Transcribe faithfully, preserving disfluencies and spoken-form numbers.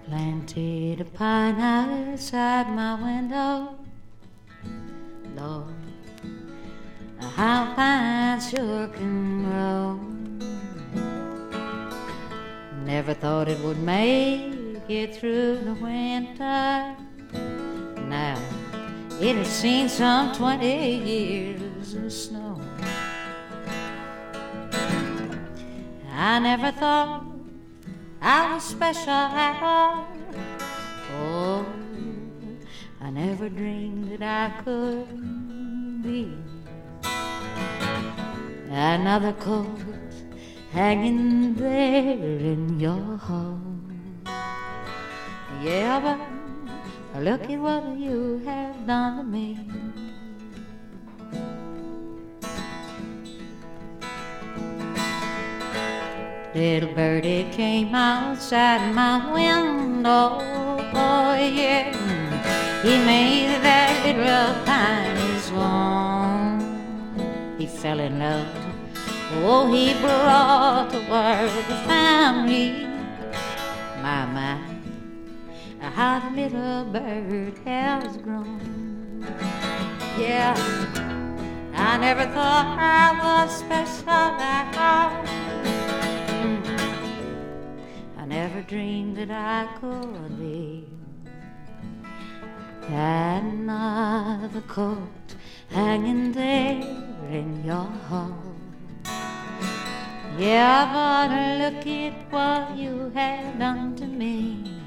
Planted a pine outside my window. Lord, how pines sure can grow. Never thought it would make it through the winter. Now it has seen some twenty years of snow. I never thought I was special at all. Oh, I never dreamed that I could be another coat hanging there in your hall. Yeah, but look at what you have done to me. Little birdie came outside my window, oh yeah. He made that little pine his home. He fell in love, oh, he brought the world a family. My, my, how the little bird has grown. Yeah, I never thought I was special at all. I never dreamed that I could be another coat hanging there in your hall. Yeah, but look at what you have done to me.